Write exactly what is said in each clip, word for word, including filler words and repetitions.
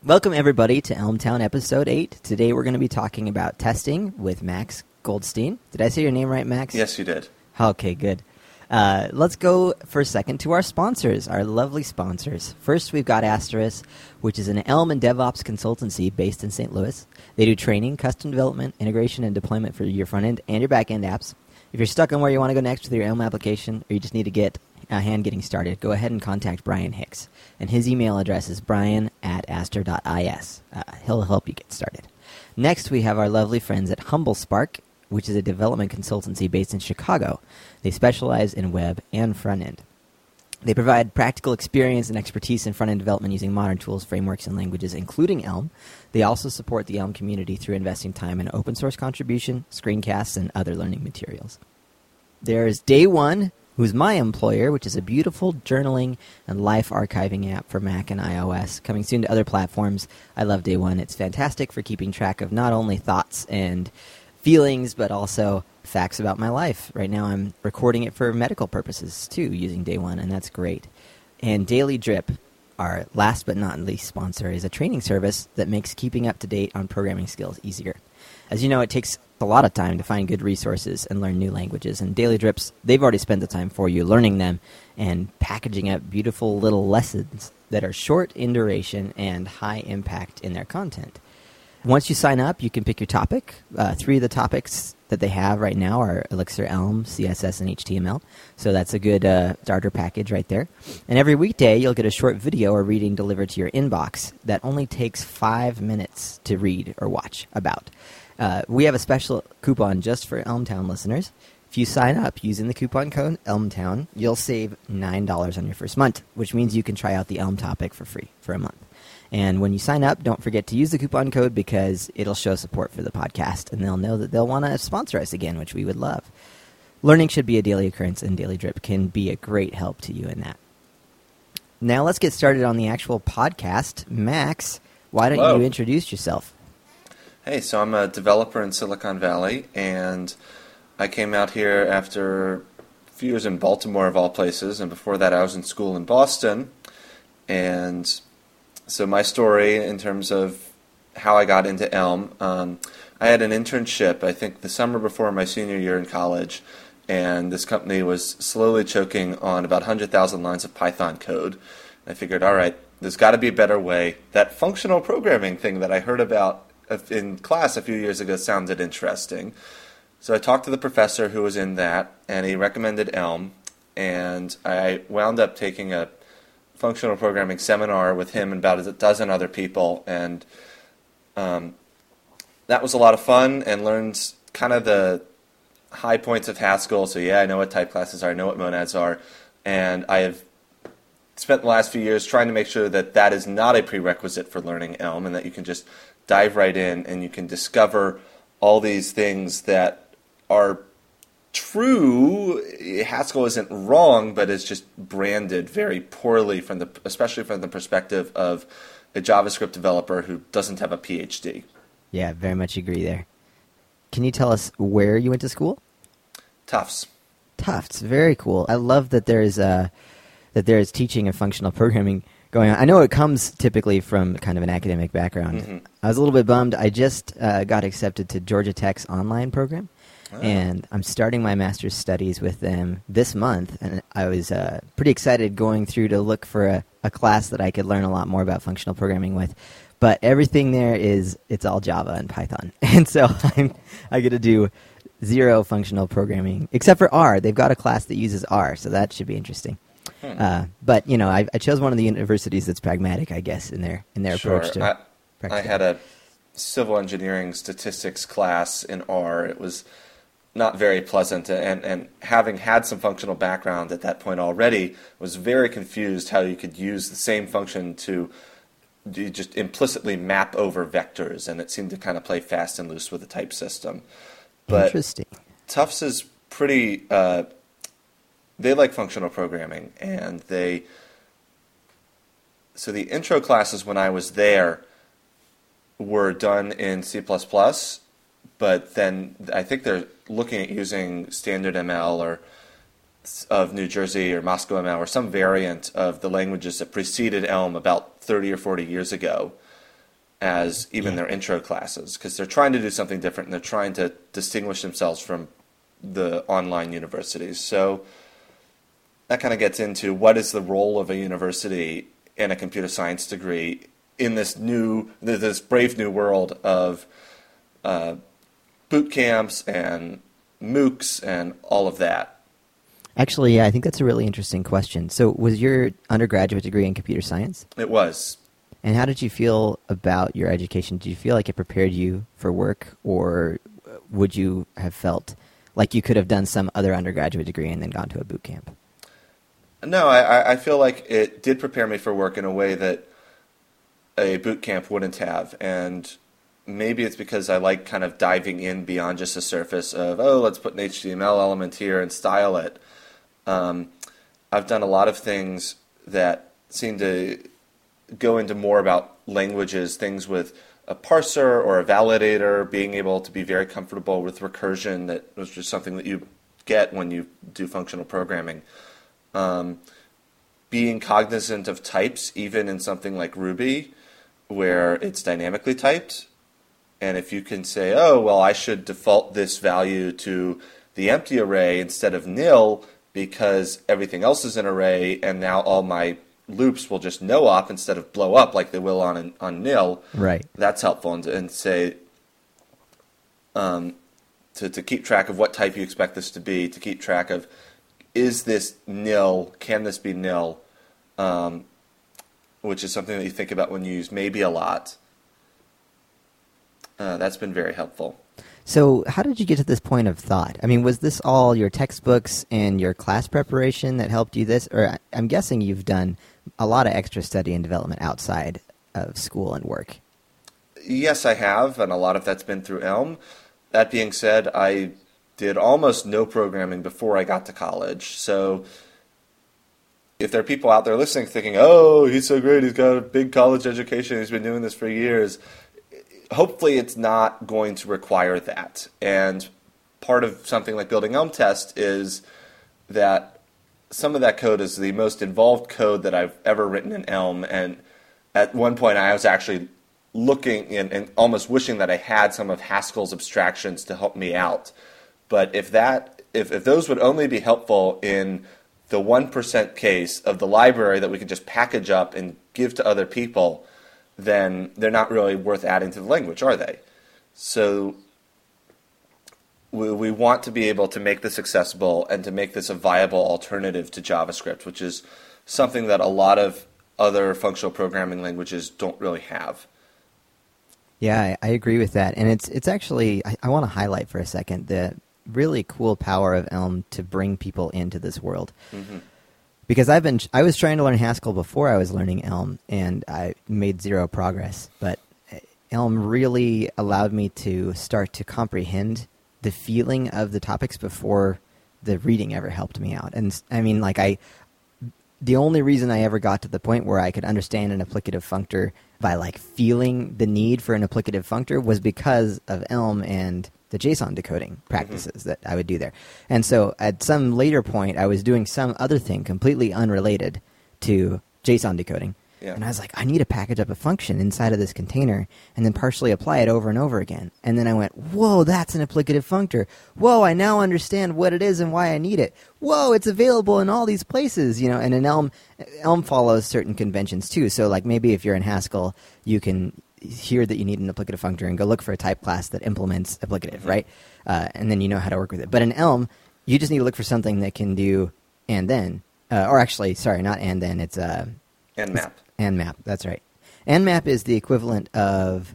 Welcome, everybody, to Elmtown Episode eight. Today we're going to be talking about testing with Max Goldstein. Did I say your name right, Max? Yes, you did. Okay, good. Uh, let's go for a second to our sponsors, our lovely sponsors. First, we've got Asterisk, which is an Elm and DevOps consultancy based in Saint Louis. They do training, custom development, integration, and deployment for your front-end and your back-end apps. If you're stuck on where you want to go next with your Elm application, or you just need to get a hand getting started, go ahead and contact Brian Hicks. And his email address is brian at aster dot is. Uh, he'll help you get started. Next, we have our lovely friends at HumbleSpark, which is a development consultancy based in Chicago. They specialize in web and front-end. They provide practical experience and expertise in front-end development using modern tools, frameworks, and languages, including Elm. They also support the Elm community through investing time in open-source contribution, screencasts, and other learning materials. There's Day One, who's my employer, which is a beautiful journaling and life archiving app for Mac and iOS, coming soon to other platforms. I love Day One. It's fantastic for keeping track of not only thoughts and feelings, but also facts about my life. Right now I'm recording it for medical purposes, too, using Day One, and that's great. And Daily Drip, our last but not least sponsor, is a training service that makes keeping up to date on programming skills easier. As you know, it takes a lot of time to find good resources and learn new languages, and Daily Drips, they've already spent the time for you learning them and packaging up beautiful little lessons that are short in duration and high impact in their content. Once you sign up, you can pick your topic. Uh, three of the topics that they have right now are Elixir, Elm, C S S, and H T M L. So that's a good uh, starter package right there. And every weekday, you'll get a short video or reading delivered to your inbox that only takes five minutes to read or watch about. Uh, we have a special coupon just for Elmtown listeners. If you sign up using the coupon code Elmtown, you'll save nine dollars on your first month, which means you can try out the Elm topic for free for a month. And when you sign up, don't forget to use the coupon code because it'll show support for the podcast, and they'll know that they'll want to sponsor us again, which we would love. Learning should be a daily occurrence, and Daily Drip can be a great help to you in that. Now let's get started on the actual podcast. Max, why don't Hello. you introduce yourself? Hey, so I'm a developer in Silicon Valley, and I came out here after a few years in Baltimore, of all places, and before that I was in school in Boston. And so my story in terms of how I got into Elm, um, I had an internship, I think the summer before my senior year in college, and this company was slowly choking on about one hundred thousand lines of Python code. I figured, all right, there's got to be a better way. That functional programming thing that I heard about in class a few years ago sounded interesting. So I talked to the professor who was in that, and he recommended Elm, and I wound up taking a functional programming seminar with him and about a dozen other people, and um, that was a lot of fun, and learned kind of the high points of Haskell. So yeah, I know what type classes are, I know what monads are, and I have spent the last few years trying to make sure that that is not a prerequisite for learning Elm, and that you can just dive right in and you can discover all these things that are true. Haskell isn't wrong, but it's just branded very poorly, from the, especially from the perspective of a JavaScript developer who doesn't have a P H D. Yeah, very much agree there. Can you tell us where you went to school? Tufts. Tufts, very cool. I love that there's uh, that there is teaching of functional programming going on. I know it comes typically from kind of an academic background. Mm-hmm. I was a little bit bummed. I just uh, got accepted to Georgia Tech's online program. Oh. And I'm starting my master's studies with them this month, and I was uh, pretty excited going through to look for a, a class that I could learn a lot more about functional programming with. But everything there is, it's all Java and Python. And so I'm, I get to do zero functional programming, except for R. They've got a class that uses R, so that should be interesting. Hmm. Uh, but, you know, I, I chose one of the universities that's pragmatic, I guess, in their, in their sure. approach to I, practice. I had a civil engineering statistics class in R. It was not very pleasant, and, and having had some functional background at that point already, was very confused how you could use the same function to you just implicitly map over vectors, and it seemed to kind of play fast and loose with the type system. But Interesting. Tufts is pretty, uh, they like functional programming, and they, so the intro classes when I was there were done in C plus plus, but then I think they're looking at using standard M L or of New Jersey or Moscow M L or some variant of the languages that preceded Elm about thirty or forty years ago. as even Yeah. their intro classes, because they're trying to do something different and they're trying to distinguish themselves from the online universities. So that kind of gets into what is the role of a university and a computer science degree in this new, this brave new world of uh, boot camps and MOOCs and all of that. Actually, yeah, I think that's a really interesting question. So was your undergraduate degree in computer science? It was. And how did you feel about your education? Did you feel like it prepared you for work, or would you have felt like you could have done some other undergraduate degree and then gone to a boot camp? No, I, I feel like it did prepare me for work in a way that a boot camp wouldn't have. And maybe it's because I like kind of diving in beyond just the surface of, oh, let's put an H T M L element here and style it. Um, I've done a lot of things that seem to go into more about languages, things with a parser or a validator, being able to be very comfortable with recursion, that was just something that you get when you do functional programming. Um, being cognizant of types, even in something like Ruby, where it's dynamically typed. And if you can say, oh, well, I should default this value to the empty array instead of nil because everything else is an array, and now all my loops will just no-op instead of blow up like they will on on nil. Right. That's helpful. And, and say, um, to, to keep track of what type you expect this to be, to keep track of, is this nil, can this be nil, um, which is something that you think about when you use maybe a lot. Uh, that's been very helpful. So how did you get to this point of thought? I mean, was this all your textbooks and your class preparation that helped you this? Or I'm guessing you've done a lot of extra study and development outside of school and work. Yes, I have, and a lot of that's been through Elm. That being said, I did almost no programming before I got to college. So if there are people out there listening thinking, oh, he's so great, he's got a big college education, he's been doing this for years, hopefully it's not going to require that. And part of something like building Elm Test is that some of that code is the most involved code that I've ever written in Elm. And at one point I was actually looking and, and almost wishing that I had some of Haskell's abstractions to help me out. But if that, if, if those would only be helpful in the one percent case of the library that we could just package up and give to other people, then they're not really worth adding to the language, are they? So we, we want to be able to make this accessible and to make this a viable alternative to JavaScript, which is something that a lot of other functional programming languages don't really have. Yeah, I, I agree with that. And it's it's actually, I, I want to highlight for a second the really cool power of Elm to bring people into this world. Mm-hmm. Because I've been, I was trying to learn Haskell before I was learning Elm, and I made zero progress. But Elm really allowed me to start to comprehend the feeling of the topics before the reading ever helped me out. And I mean, like I, the only reason I ever got to the point where I could understand an applicative functor by like feeling the need for an applicative functor was because of Elm and the JSON decoding practices mm-hmm. that I would do there. And so at some later point, I was doing some other thing completely unrelated to JSON decoding. Yeah. And I was like, I need to package up a function inside of this container and then partially apply it over and over again. And then I went, whoa, that's an applicative functor. Whoa, I now understand what it is and why I need it. Whoa, it's available in all these places, you know. And in Elm, Elm follows certain conventions too. So like maybe if you're in Haskell, you can hear that you need an applicative functor and go look for a type class that implements applicative, mm-hmm. right? Uh, and then you know how to work with it. But in Elm, you just need to look for something that can do and then, uh, or actually, sorry, not and then, it's uh, and map. And map, that's right. And map is the equivalent of,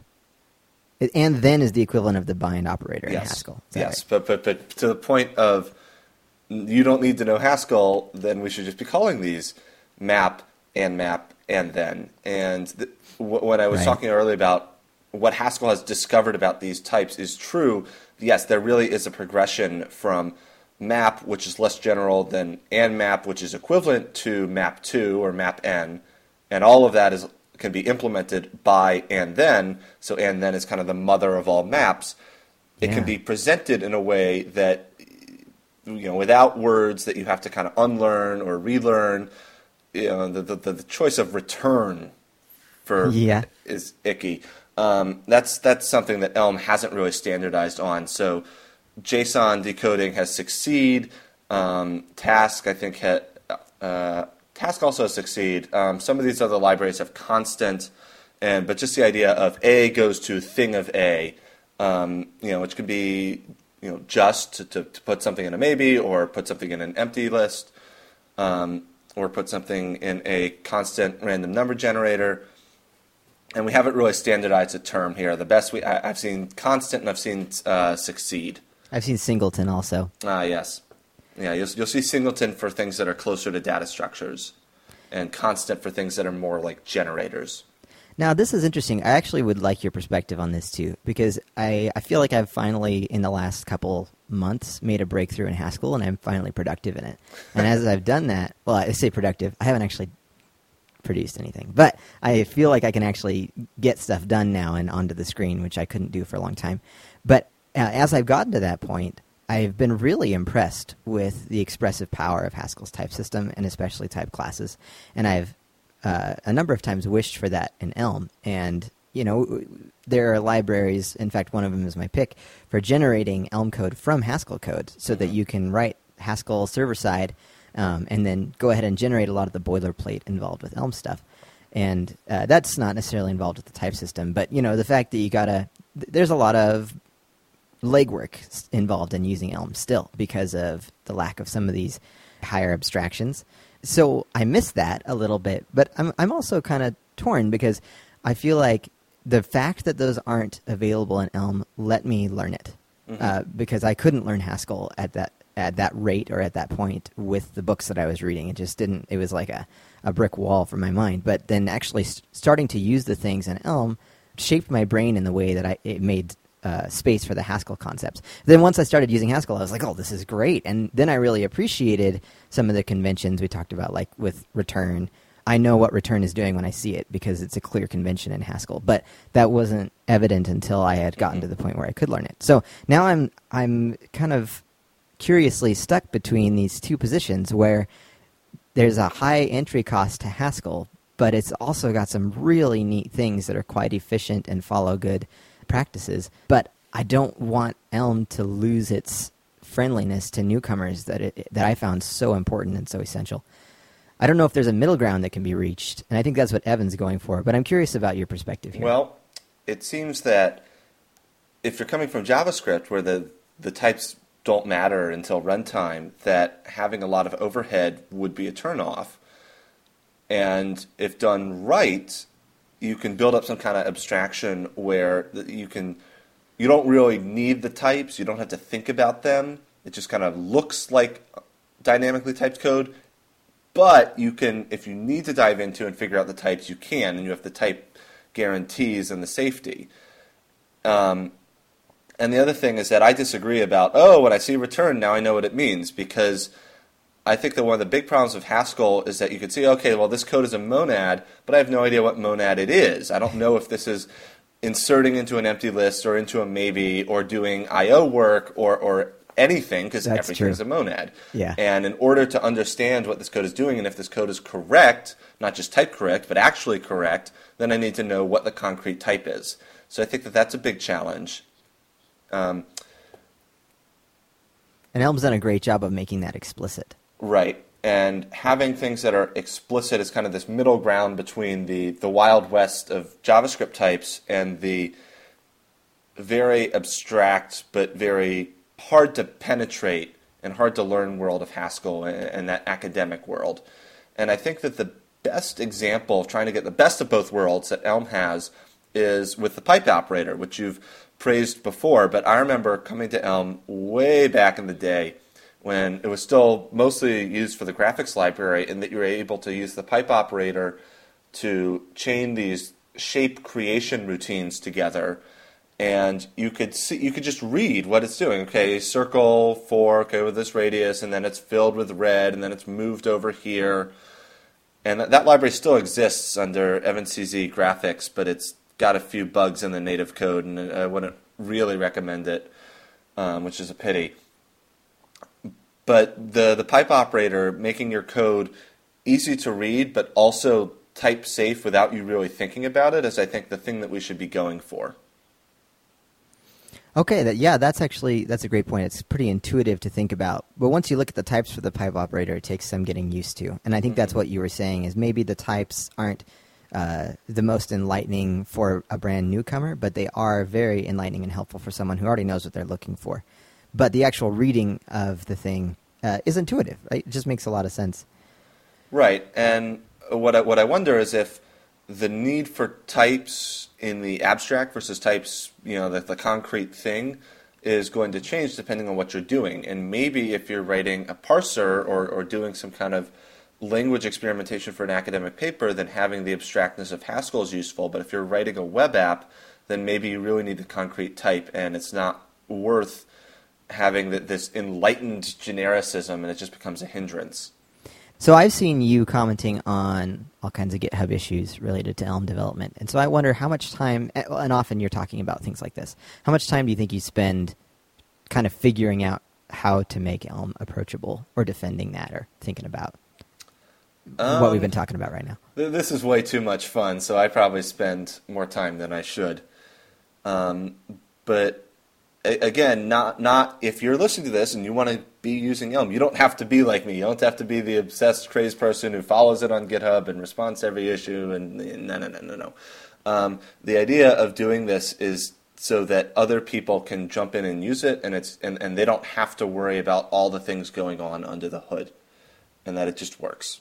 and then is the equivalent of the bind operator yes. in Haskell. Yes, right? but, but but to the point of you don't need to know Haskell, then we should just be calling these map and map and then. And the, w- when I was right. talking earlier about what Haskell has discovered about these types is true. Yes, there really is a progression from map, which is less general, than and map, which is equivalent to map two or map n. And all of that is can be implemented by and then. So and then is kind of the mother of all maps. It yeah. can be presented in a way that, you know, without words that you have to kind of unlearn or relearn. You know, the the, the choice of return for yeah. is icky. Um, that's that's something that Elm hasn't really standardized on. So JSON decoding has Succeed. Um, Task, I think, had, uh, Task also has Succeed. Um, some of these other libraries have Constant, and but just the idea of A goes to thing of A, um, you know, which could be you know just to, to, to put something in a maybe, or put something in an empty list, um, or put something in a constant random number generator. And we haven't really standardized a term here. The best we I, I've seen Constant and I've seen uh, Succeed. I've seen Singleton also. Ah, yes. Yeah, you'll, you'll see Singleton for things that are closer to data structures, and Constant for things that are more like generators. Now, this is interesting. I actually would like your perspective on this, too, because I, I feel like I've finally, in the last couple months, made a breakthrough in Haskell, and I'm finally productive in it. And as I've done that, well, I say productive. I haven't actually produced anything, but I feel like I can actually get stuff done now and onto the screen, which I couldn't do for a long time. But uh, as I've gotten to that point, I've been really impressed with the expressive power of Haskell's type system, and especially type classes. And I've uh, a number of times wished for that in Elm. And you know, there are libraries. In fact, one of them is my pick for generating Elm code from Haskell code, so that you can write Haskell server side. Um, and then go ahead and generate a lot of the boilerplate involved with Elm stuff. And uh, that's not necessarily involved with the type system. But, you know, the fact that you got to th- – there's a lot of legwork s- involved in using Elm still because of the lack of some of these higher abstractions. So I miss that a little bit. But I'm, I'm also kind of torn because I feel like the fact that those aren't available in Elm let me learn it. Mm-hmm. Uh, because I couldn't learn Haskell at that at that rate or at that point with the books that I was reading. It just didn't, it was like a, a brick wall for my mind. But then actually st- starting to use the things in Elm shaped my brain in the way that I, it made uh, space for the Haskell concepts. Then once I started using Haskell, I was like, oh, this is great. And then I really appreciated some of the conventions we talked about, like with return. I know what return is doing when I see it because it's a clear convention in Haskell. But that wasn't evident until I had gotten to the point where I could learn it. So now I'm I'm kind of curiously stuck between these two positions where there's a high entry cost to Haskell, but it's also got some really neat things that are quite efficient and follow good practices. But I don't want Elm to lose its friendliness to newcomers that it, that I found so important and so essential. I don't know if there's a middle ground that can be reached, and I think that's what Evan's going for, but I'm curious about your perspective here. Well, it seems that if you're coming from JavaScript where the, the types don't matter until runtime, that having a lot of overhead would be a turnoff. And if done right, you can build up some kind of abstraction where you can, you don't really need the types, you don't have to think about them. It just kind of looks like dynamically typed code, but you can, if you need to dive into and figure out the types, you can, and you have the type guarantees and the safety. Um, And the other thing is that I disagree about, oh, when I see return, now I know what it means, because I think that one of the big problems of Haskell is that you could see, okay, well, this code is a monad, but I have no idea what monad it is. I don't know if this is inserting into an empty list or into a maybe or doing I O work or, or anything, because everything is a monad. Yeah. And in order to understand what this code is doing and if this code is correct, not just type correct, but actually correct, then I need to know what the concrete type is. So I think that that's a big challenge. Um, and Elm's done a great job of making that explicit. Right. And having things that are explicit is kind of this middle ground between the, the Wild West of JavaScript types and the very abstract but very hard to penetrate and hard to learn world of Haskell and, and that academic world. And I think that the best example of trying to get the best of both worlds that Elm has is with the pipe operator, which you've praised before, but I remember coming to Elm way back in the day when it was still mostly used for the graphics library, and that you were able to use the pipe operator to chain these shape creation routines together, and you could see, you could just read what it's doing. Okay, circle four, okay, with this radius, and then it's filled with red, and then it's moved over here, and that, that library still exists under Evan C Z graphics, but it's got a few bugs in the native code, and I wouldn't really recommend it, um, which is a pity. But the, the pipe operator, making your code easy to read, but also type safe without you really thinking about it is, I think, the thing that we should be going for. Okay, that, yeah, that's actually that's a great point. It's pretty intuitive to think about. But once you look at the types for the pipe operator, it takes some getting used to. And I think mm-hmm. that's what you were saying, is maybe the types aren't uh, the most enlightening for a brand newcomer, but they are very enlightening and helpful for someone who already knows what they're looking for. But the actual reading of the thing uh, is intuitive, right? It just makes a lot of sense. Right, and what I, what I wonder is if the need for types in the abstract versus types, you know, the, the concrete thing is going to change depending on what you're doing. And maybe if you're writing a parser or, or doing some kind of language experimentation for an academic paper, then having the abstractness of Haskell is useful. But if you're writing a web app, then maybe you really need the concrete type, and it's not worth having the, this enlightened genericism, and it just becomes a hindrance. So I've seen you commenting on all kinds of GitHub issues related to Elm development. And so I wonder how much time, and often you're talking about things like this, how much time do you think you spend kind of figuring out how to make Elm approachable, or defending that, or thinking about um, what we've been talking about right now? This is way too much fun, so I probably spend more time than I should. Um, but again, not not if you're listening to this and you want to be using Elm, you don't have to be like me. You don't have to be the obsessed, crazed person who follows it on GitHub and responds to every issue. And no, no, no, no, no. Um, the idea of doing this is so that other people can jump in and use it, and it's and, and they don't have to worry about all the things going on under the hood, and that it just works.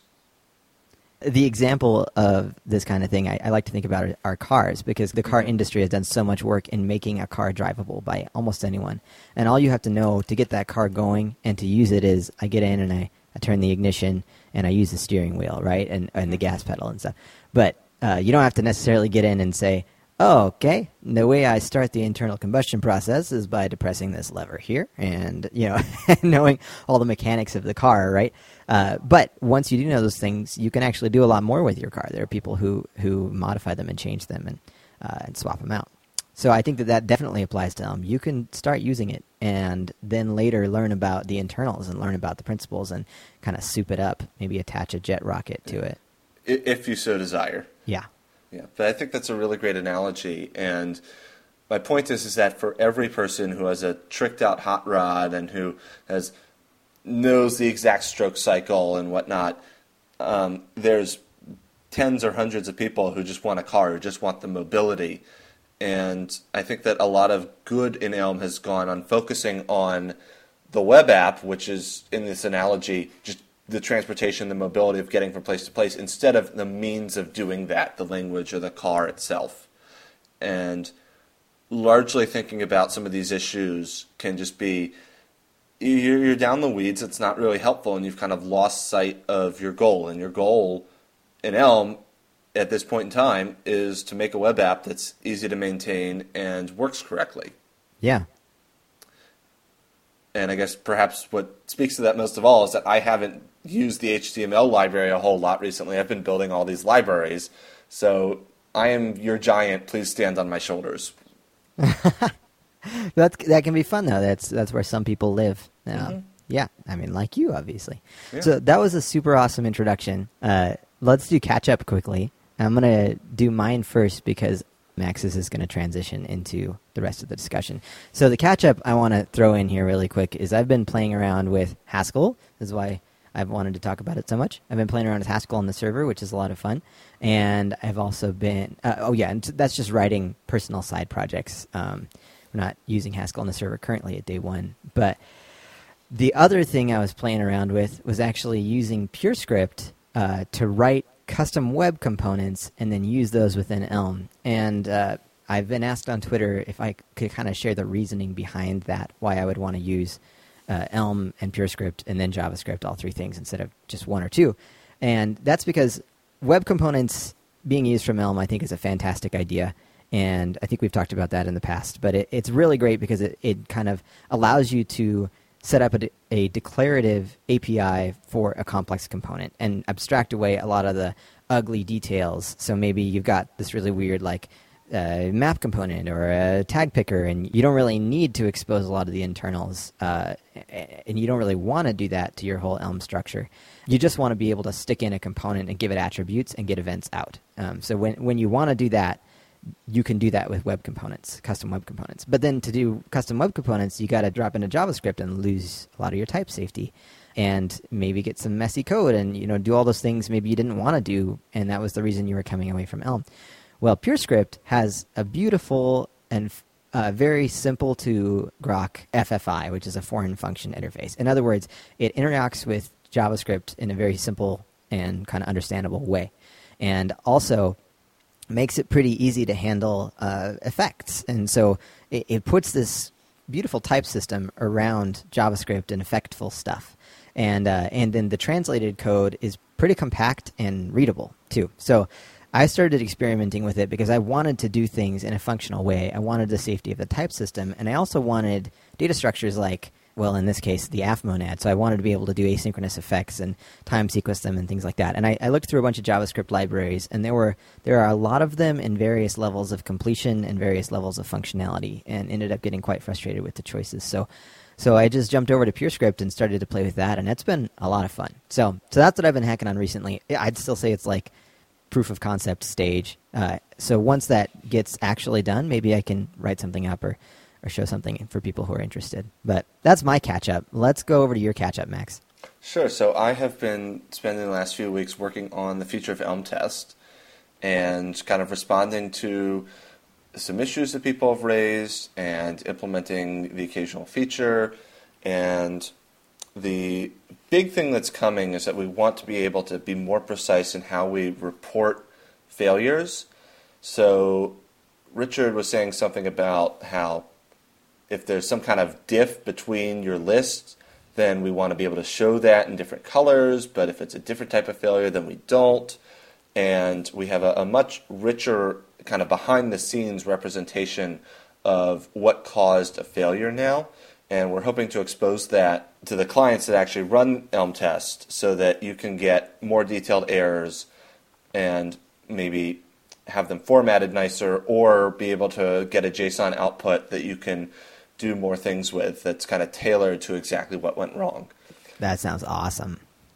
The example of this kind of thing, I, I like to think about are, are cars, because the car mm-hmm. industry has done so much work in making a car drivable by almost anyone. And all you have to know to get that car going and to use it is I get in and I, I turn the ignition and I use the steering wheel, right, and, and the gas pedal and stuff. But uh, you don't have to necessarily get in and say, oh, okay, the way I start the internal combustion process is by depressing this lever here and, you know, knowing all the mechanics of the car, right? Uh, but once you do know those things, you can actually do a lot more with your car. There are people who, who modify them and change them and, uh, and swap them out. So I think that that definitely applies to Elm. You can start using it and then later learn about the internals and learn about the principles and kind of soup it up, maybe attach a jet rocket to it. If you so desire. Yeah. Yeah, but I think that's a really great analogy. And my point is, is that for every person who has a tricked-out hot rod and who has knows the exact stroke cycle and whatnot, um, there's tens or hundreds of people who just want a car, who just want the mobility. And I think that a lot of good in Elm has gone on focusing on the web app, which is, in this analogy, just the transportation, the mobility of getting from place to place, instead of the means of doing that, the language or the car itself. And largely thinking about some of these issues can just be, you're down the weeds, it's not really helpful, and you've kind of lost sight of your goal. And your goal in Elm at this point in time is to make a web app that's easy to maintain and works correctly. Yeah. And I guess perhaps what speaks to that most of all is that I haven't used the H T M L library a whole lot recently. I've been building all these libraries. So I am your giant. Please stand on my shoulders. that that can be fun, though. That's that's where some people live. Uh, mm-hmm. Yeah, I mean, like you, obviously. Yeah. So that was a super awesome introduction. Uh, let's do catch-up quickly. I'm going to do mine first because Max's is going to transition into the rest of the discussion. So the catch-up I want to throw in here really quick is I've been playing around with Haskell. This is why I've wanted to talk about it so much. I've been playing around with Haskell on the server, which is a lot of fun. And I've also been, uh, oh yeah, and that's just writing personal side projects. Um, we're not using Haskell on the server currently at day one. But the other thing I was playing around with was actually using PureScript uh, to write custom web components and then use those within Elm. And uh, I've been asked on Twitter if I could kind of share the reasoning behind that, why I would want to use uh, Elm and PureScript and then JavaScript, all three things, instead of just one or two. And that's because web components being used from Elm, I think, is a fantastic idea. And I think we've talked about that in the past. But it, it's really great because it, it kind of allows you to set up a, de- a declarative A P I for a complex component and abstract away a lot of the ugly details. So maybe you've got this really weird, like, a map component or a tag picker, and you don't really need to expose a lot of the internals, uh, and you don't really want to do that to your whole Elm structure. You just want to be able to stick in a component and give it attributes and get events out. Um, so when when you want to do that, you can do that with web components, custom web components. But then to do custom web components, you got to drop into JavaScript and lose a lot of your type safety, and maybe get some messy code, and you know do all those things maybe you didn't want to do, and that was the reason you were coming away from Elm. Well, PureScript has a beautiful and uh, very simple to grok F F I, which is a foreign function interface. In other words, it interacts with JavaScript in a very simple and kind of understandable way, and also makes it pretty easy to handle uh, effects. And so it, it puts this beautiful type system around JavaScript and effectful stuff. And uh, and then the translated code is pretty compact and readable too. So I started experimenting with it because I wanted to do things in a functional way. I wanted the safety of the type system, and I also wanted data structures like, well, in this case, the A F monad. So I wanted to be able to do asynchronous effects and time sequence them and things like that. And I, I looked through a bunch of JavaScript libraries, and there were there are a lot of them in various levels of completion and various levels of functionality, and ended up getting quite frustrated with the choices. So so I just jumped over to PureScript and started to play with that, and it's been a lot of fun. So so that's what I've been hacking on recently. I'd still say it's like proof of concept stage. Uh, so once that gets actually done, maybe I can write something up or, or show something for people who are interested. But that's my catch-up. Let's go over to your catch-up, Max. Sure. So I have been spending the last few weeks working on the future of Elm test and kind of responding to some issues that people have raised and implementing the occasional feature. And the big thing that's coming is that we want to be able to be more precise in how we report failures. So Richard was saying something about how if there's some kind of diff between your lists, then we want to be able to show that in different colors, but if it's a different type of failure, then we don't. And we have a, a much richer kind of behind-the-scenes representation of what caused a failure now. And we're hoping to expose that to the clients that actually run Elm test so that you can get more detailed errors and maybe have them formatted nicer, or be able to get a JSON output that you can do more things with that's kind of tailored to exactly what went wrong. That sounds awesome.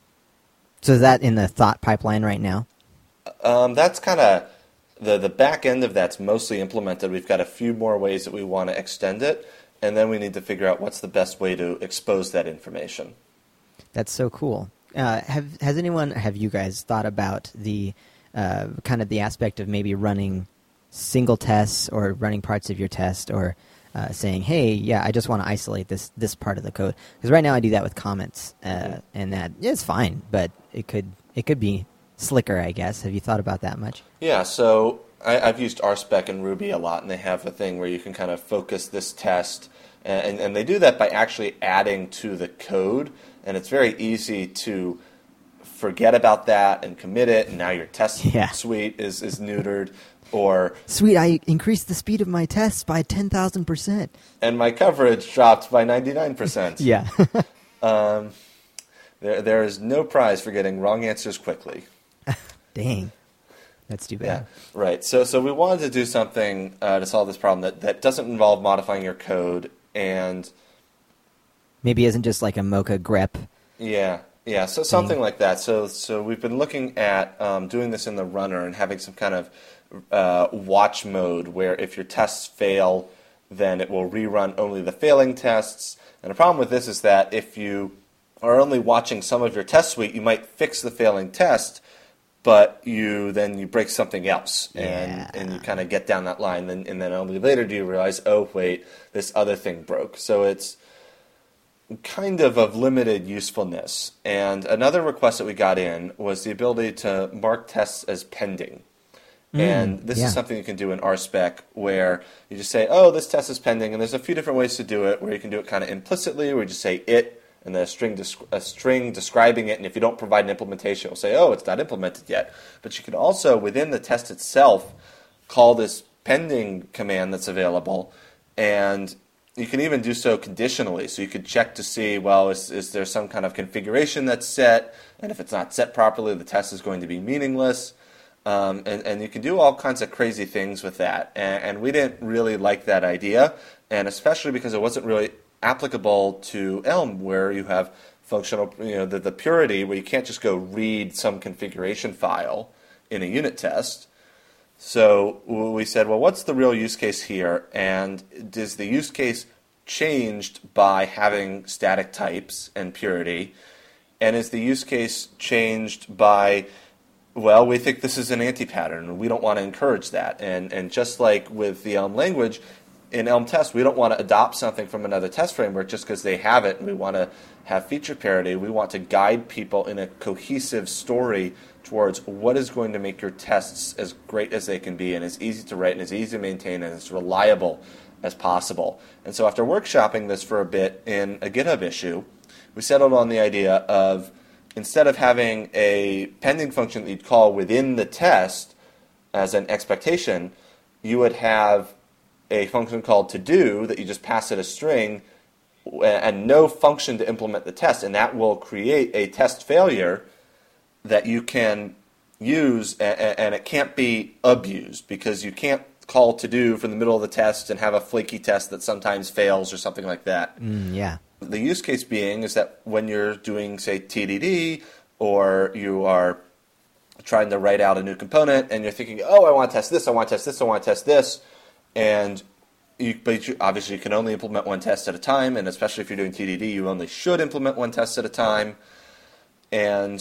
So is that in the thought pipeline right now? Um, that's kind of the, the back end of that's mostly implemented. We've got a few more ways that we want to extend it, and then we need to figure out what's the best way to expose that information. That's so cool. Uh, have has anyone, have you guys thought about the uh, kind of the aspect of maybe running single tests or running parts of your test, or uh, saying, hey, yeah, I just want to isolate this this part of the code? Because right now I do that with comments, uh, mm-hmm. and that yeah, it's fine, but it could it could be slicker, I guess. Have you thought about that much? Yeah, so I, I've used R spec and Ruby a lot, and they have a thing where you can kind of focus this test, and, and they do that by actually adding to the code, and it's very easy to forget about that and commit it, and now your test yeah. suite is, is neutered. Or sweet, I increased the speed of my tests by ten thousand percent. And my coverage dropped by ninety-nine percent. yeah. um, there, there is no prize for getting wrong answers quickly. Dang. That's too bad. Yeah, right. So so we wanted to do something uh, to solve this problem that, that doesn't involve modifying your code, and maybe isn't just like a Mocha grep. Yeah, yeah. So something like that. So so we've been looking at um, doing this in the runner and having some kind of uh, watch mode where if your tests fail, then it will rerun only the failing tests. And the problem with this is that if you are only watching some of your test suite, you might fix the failing test, but you then you break something else, and, yeah. and you kind of get down that line, and, and then only later do you realize, oh, wait, this other thing broke. So it's kind of of limited usefulness. And another request that we got in was the ability to mark tests as pending. Mm, and this yeah. is something you can do in R spec, where you just say, oh, this test is pending, and there's a few different ways to do it, where you can do it kind of implicitly, where you just say it, and then a string, a string describing it, and if you don't provide an implementation, it will say, oh, it's not implemented yet. But you can also, within the test itself, call this pending command that's available, and you can even do so conditionally. So you could check to see, well, is, is there some kind of configuration that's set, and if it's not set properly, the test is going to be meaningless. Um, and, and you can do all kinds of crazy things with that. And, and we didn't really like that idea, and especially because it wasn't really applicable to Elm, where you have functional, you know, the, the purity, where you can't just go read some configuration file in a unit test. So we said, well, what's the real use case here? And is the use case changed by having static types and purity? And is the use case changed by, well, we think this is an anti-pattern, and we don't want to encourage that. And and just like with the Elm language, in Elm test, we don't want to adopt something from another test framework just because they have it, and we want to have feature parity. We want to guide people in a cohesive story towards what is going to make your tests as great as they can be, and as easy to write, and as easy to maintain, and as reliable as possible. And so after workshopping this for a bit in a GitHub issue, we settled on the idea of, instead of having a pending function that you'd call within the test as an expectation, you would have a function called to-do that you just pass it a string and no function to implement the test, and that will create a test failure that you can use, and it can't be abused, because you can't call to-do from the middle of the test and have a flaky test that sometimes fails or something like that. Mm, yeah. The use case being is that when you're doing, say, T D D, or you are trying to write out a new component, and you're thinking, oh, I want to test this, I want to test this, I want to test this, and you, but you, obviously you can only implement one test at a time, and especially if you're doing T D D, you only should implement one test at a time. And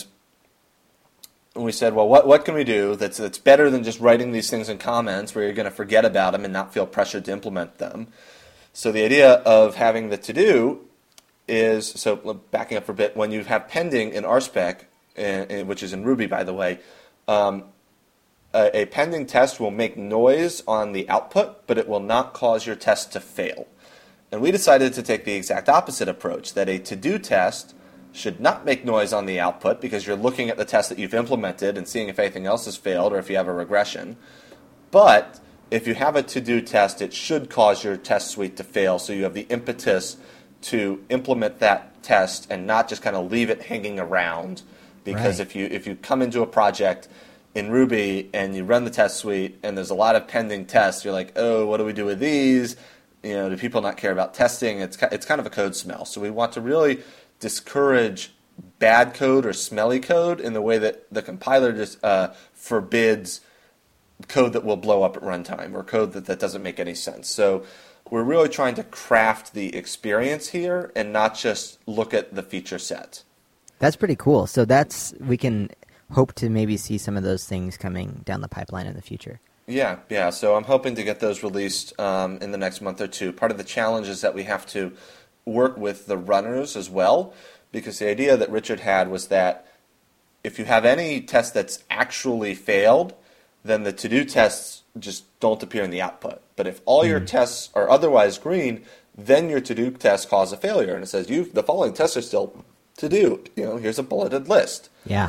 we said, well, what what can we do that's that's better than just writing these things in comments where you're going to forget about them and not feel pressured to implement them? So the idea of having the to-do is, so backing up for a bit, when you have pending in R spec, uh, which is in Ruby, by the way, um, a, a pending test will make noise on the output, but it will not cause your test to fail. And we decided to take the exact opposite approach, that a to-do test should not make noise on the output because you're looking at the test that you've implemented and seeing if anything else has failed or if you have a regression. But if you have a to-do test, it should cause your test suite to fail, so you have the impetus to implement that test and not just kind of leave it hanging around. Because Right. if you if you come into a project in Ruby and you run the test suite and there's a lot of pending tests, you're like, oh, what do we do with these? You know, do people not care about testing? It's it's kind of a code smell. So we want to really discourage bad code or smelly code in the way that the compiler just uh, forbids code that will blow up at runtime or code that, that doesn't make any sense. So we're really trying to craft the experience here and not just look at the feature set. That's pretty cool. So that's, we can hope to maybe see some of those things coming down the pipeline in the future. Yeah, yeah. So I'm hoping to get those released um, in the next month or two. Part of the challenge is that we have to work with the runners as well, because the idea that Richard had was that if you have any test that's actually failed, then the to-do tests just don't appear in the output. But if all mm. your tests are otherwise green, then your to-do test cause a failure, and it says you the following tests are still to do. You know, here's a bulleted list. Yeah.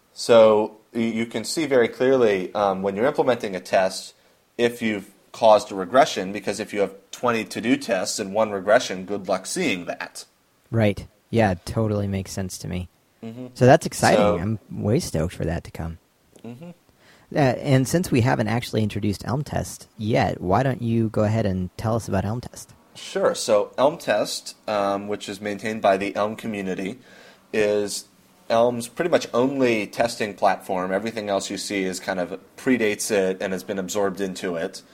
So you can see very clearly um, when you're implementing a test if you've caused a regression, because if you have twenty to-do tests and one regression, good luck seeing that. Right. Yeah, it totally makes sense to me. Mm-hmm. So that's exciting. So, I'm way stoked for that to come. Mm-hmm. Uh, and since we haven't actually introduced Elm Test yet, why don't you go ahead and tell us about Elm Test? Sure. So Elm Test, um, which is maintained by the Elm community, is Elm's pretty much only testing platform. Everything else you see is kind of predates it and has been absorbed into it,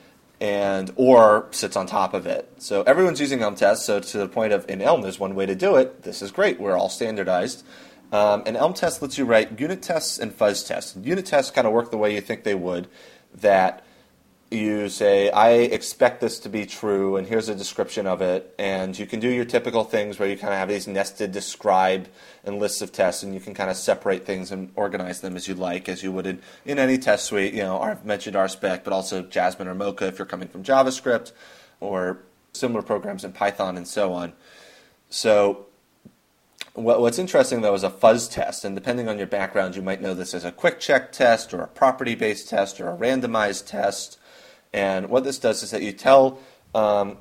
and or sits on top of it. So everyone's using Elm Test. So to the point of, in Elm, there's one way to do it. This is great. We're all standardized. Um, and Elm Test lets you write unit tests and fuzz tests. Unit tests kind of work the way you think they would, that you say, I expect this to be true, and here's a description of it. And you can do your typical things where you kind of have these nested describe and lists of tests, and you can kind of separate things and organize them as you like, as you would in, in any test suite. You know, I've mentioned R spec, but also Jasmine or Mocha if you're coming from JavaScript, or similar programs in Python and so on. So what, what's interesting, though, is a fuzz test. And depending on your background, you might know this as a quick check test or a property-based test or a randomized test. And what this does is that you tell, um,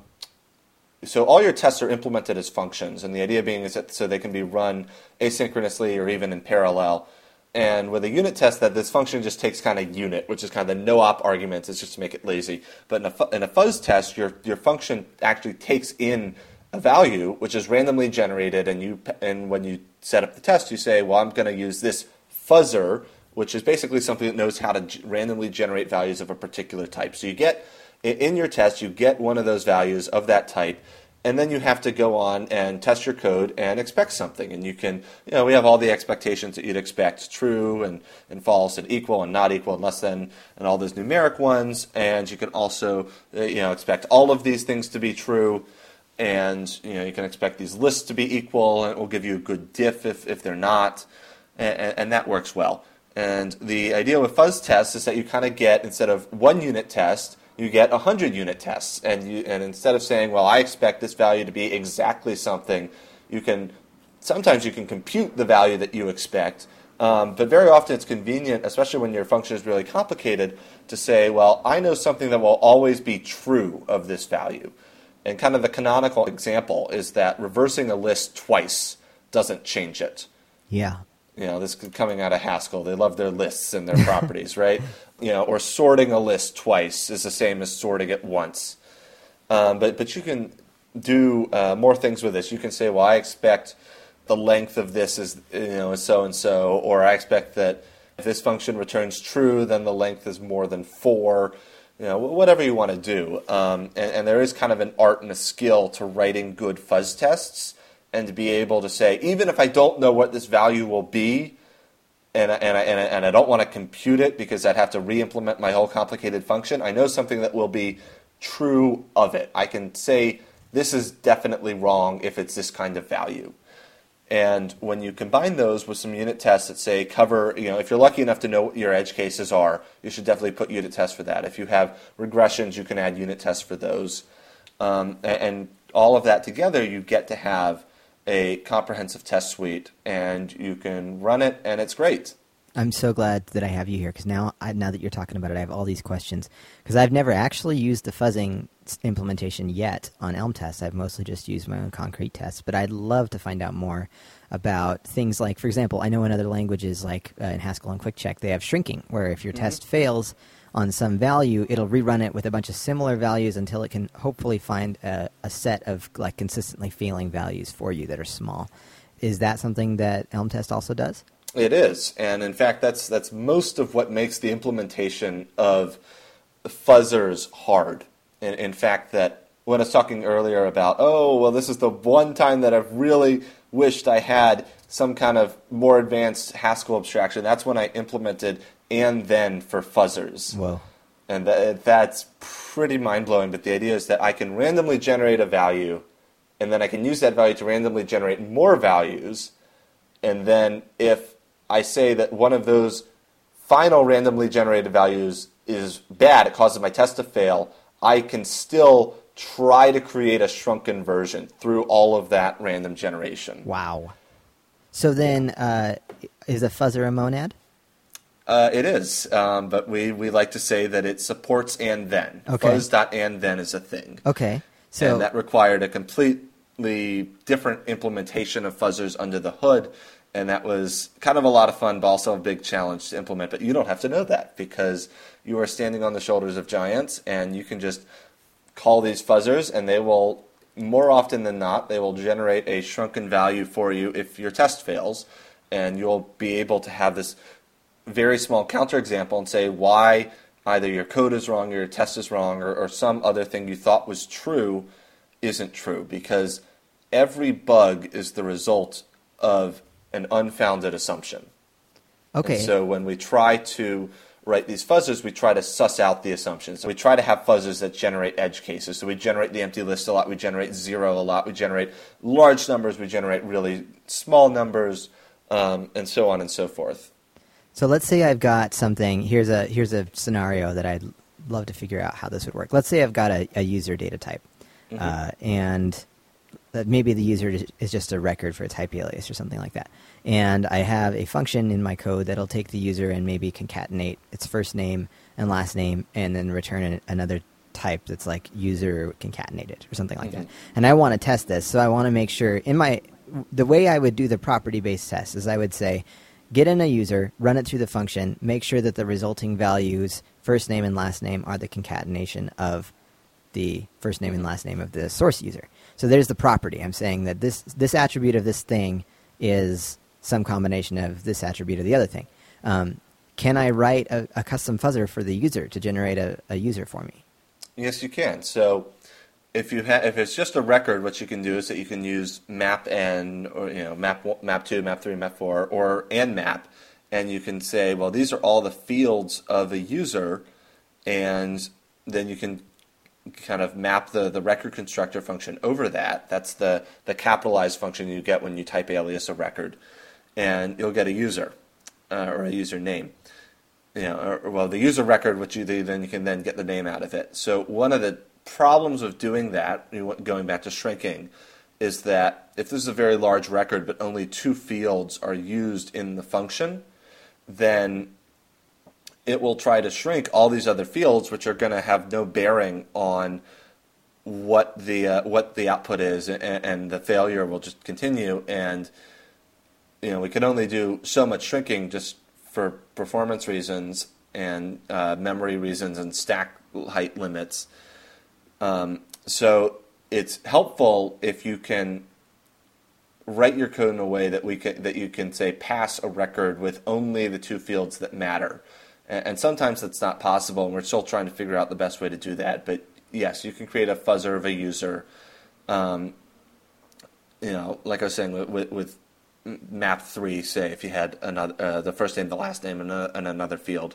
so all your tests are implemented as functions, and the idea being is that so they can be run asynchronously or even in parallel. And with a unit test, that this function just takes kind of unit, which is kind of the no-op arguments. It's just to make it lazy. But in a, fu- in a fuzz test, your your function actually takes in a value, which is randomly generated. And you and when you set up the test, you say, well, I'm going to use this fuzzer, which is basically something that knows how to g- randomly generate values of a particular type. So you get, in your test, you get one of those values of that type. And then you have to go on and test your code and expect something. And you can, you know, we have all the expectations that you'd expect, true and, and false and equal and not equal and less than, and all those numeric ones. And you can also, uh, you know, expect all of these things to be true. And, you know, you can expect these lists to be equal, and it will give you a good diff if, if they're not. And, and that works well. And the idea with fuzz tests is that you kind of get, instead of one unit test, you get one hundred unit tests, and you and instead of saying, well, I expect this value to be exactly something, you can sometimes you can compute the value that you expect, um, but very often it's convenient, especially when your function is really complicated, to say, well, I know something that will always be true of this value. And kind of the canonical example is that reversing a list twice doesn't change it. Yeah. You know, this is coming out of Haskell. They love their lists and their properties, right? You know, or sorting a list twice is the same as sorting it once. Um, but but you can do uh, more things with this. You can say, well, I expect the length of this is, you know, is so and so, or I expect that if this function returns true, then the length is more than four. You know, whatever you want to do. Um, and, and there is kind of an art and a skill to writing good fuzz tests. And to be able to say, even if I don't know what this value will be, and, and, I, and, I, and I don't want to compute it because I'd have to re-implement my whole complicated function, I know something that will be true of it. I can say, this is definitely wrong if it's this kind of value. And when you combine those with some unit tests that say cover, you know, if you're lucky enough to know what your edge cases are, you should definitely put unit tests for that. If you have regressions, you can add unit tests for those. Um, and, and all of that together, you get to have a comprehensive test suite, and you can run it, and it's great. I'm so glad that I have you here, because now, I, now that you're talking about it, I have all these questions. Because I've never actually used the fuzzing implementation yet on Elm tests. I've mostly just used my own concrete tests. But I'd love to find out more about things like, for example, I know in other languages, like uh, in Haskell and QuickCheck, they have shrinking, where if your mm-hmm. test fails on some value, it'll rerun it with a bunch of similar values until it can hopefully find a, a set of like consistently failing values for you that are small. Is that something that Elm test also does? It is, and in fact, that's that's most of what makes the implementation of fuzzers hard. In, in fact, that when I was talking earlier about, oh, well, this is the one time that I've really wished I had some kind of more advanced Haskell abstraction, that's when I implemented and then for fuzzers. Whoa. And that, that's pretty mind-blowing, but the idea is that I can randomly generate a value, and then I can use that value to randomly generate more values, and then if I say that one of those final randomly generated values is bad, it causes my test to fail, I can still try to create a shrunken version through all of that random generation. Wow. So then, uh, is a fuzzer a monad? Uh, it is, um, but we, we like to say that it supports and then. Okay. Fuzz.and then is a thing. Okay. So and that required a completely different implementation of fuzzers under the hood, and that was kind of a lot of fun, but also a big challenge to implement. But you don't have to know that, because you are standing on the shoulders of giants, and you can just call these fuzzers, and they will, more often than not, they will generate a shrunken value for you if your test fails, and you'll be able to have this very small counterexample and say why either your code is wrong or your test is wrong, or, or some other thing you thought was true isn't true, because every bug is the result of an unfounded assumption. Okay. And so when we try to write these fuzzers, we try to suss out the assumptions. So we try to have fuzzers that generate edge cases. So we generate the empty list a lot, we generate zero a lot, we generate large numbers, we generate really small numbers, um, and so on and so forth. So let's say I've got something, here's a here's a scenario that I'd love to figure out how this would work. Let's say I've got a, a user data type, mm-hmm. uh, and that maybe the user is just a record for a type alias or something like that. And I have a function in my code that'll take the user and maybe concatenate its first name and last name and then return an, another type that's like user concatenated or something like mm-hmm. that. And I want to test this, so I want to make sure in my the way I would do the property-based test is I would say, get in a user, run it through the function, make sure that the resulting values, first name and last name, are the concatenation of the first name and last name of the source user. So there's the property. I'm saying that this this attribute of this thing is some combination of this attribute of the other thing. Um, can I write a, a custom fuzzer for the user to generate a, a user for me? Yes, you can. So if you ha- if it's just a record, what you can do is that you can use map n, or you know map one, map two, map three, map four, or and map, and you can say, well, these are all the fields of a user, and then you can kind of map the, the record constructor function over that. That's the, the capitalized function you get when you type alias a record, and you'll get a user uh, or a user name. You know, or, or, well, the user record, which you do, then you can then get the name out of it. So one of the problems of doing that, going back to shrinking, is that if this is a very large record but only two fields are used in the function, then it will try to shrink all these other fields, which are going to have no bearing on what the uh, what the output is, and, and the failure will just continue. And you know, we can only do so much shrinking just for performance reasons and uh, memory reasons and stack height limits. Um, so it's helpful if you can write your code in a way that we can that you can say pass a record with only the two fields that matter. And sometimes that's not possible, and we're still trying to figure out the best way to do that. But yes, you can create a fuzzer of a user. Um, you know, like I was saying with, with, with map three, say if you had another uh, the first name, the last name, and, a, and another field.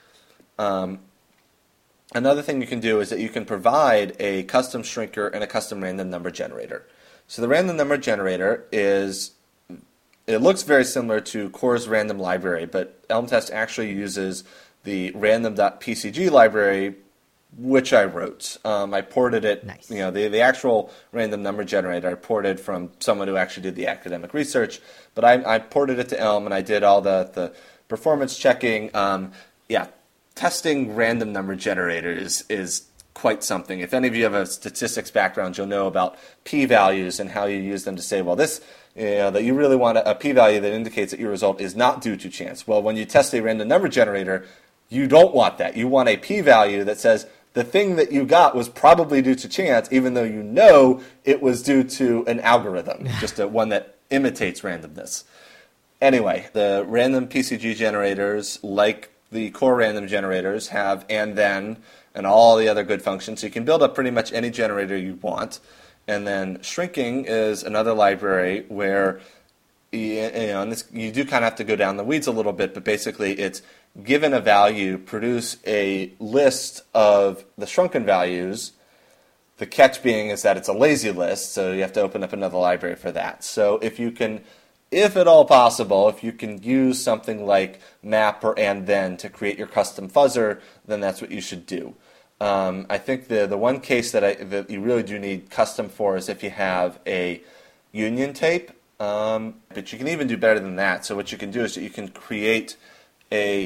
Um, another thing you can do is that you can provide a custom shrinker and a custom random number generator. So the random number generator is it looks very similar to Core's random library, but Elm Test actually uses the random.pcg library, which I wrote. Um, I ported it, nice. you know, the, the actual random number generator I ported from someone who actually did the academic research, but I, I ported it to Elm, and I did all the, the performance checking. Um, yeah, testing random number generators is quite something. If any of you have a statistics background, you'll know about p-values and how you use them to say, well, this, you know, that you really want a, a p-value that indicates that your result is not due to chance. Well, when you test a random number generator, you don't want that. You want a p-value that says the thing that you got was probably due to chance, even though you know it was due to an algorithm, just a, one that imitates randomness. Anyway, the random P C G generators, like the core random generators, have and then and all the other good functions. So you can build up pretty much any generator you want. And then shrinking is another library where you know, and this, you do kind of have to go down the weeds a little bit, but basically it's given a value, produce a list of the shrunken values. The catch being is that it's a lazy list, so you have to open up another library for that. So if you can, if at all possible, if you can use something like map or and then to create your custom fuzzer, then that's what you should do. Um, I think the the one case that I that you really do need custom for is if you have a union tape, um, but you can even do better than that. So what you can do is that you can create a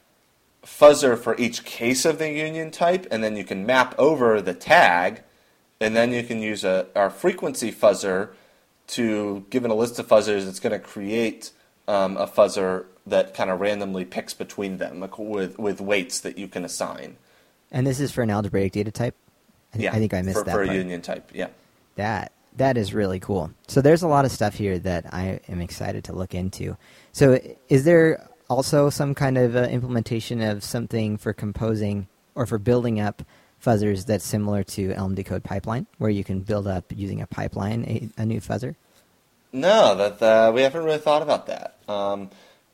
fuzzer for each case of the union type, and then you can map over the tag, and then you can use a our frequency fuzzer to, given a list of fuzzers, it's going to create um, a fuzzer that kind of randomly picks between them like with with weights that you can assign. And this is for an algebraic data type? I, th- yeah, I think I missed for, that for part. a union type, yeah. That That is really cool. So there's a lot of stuff here that I am excited to look into. So is there also some kind of uh, implementation of something for composing or for building up fuzzers that's similar to Elm Decode Pipeline, where you can build up using a pipeline a, a new fuzzer? No, that uh, we haven't really thought about that. Um,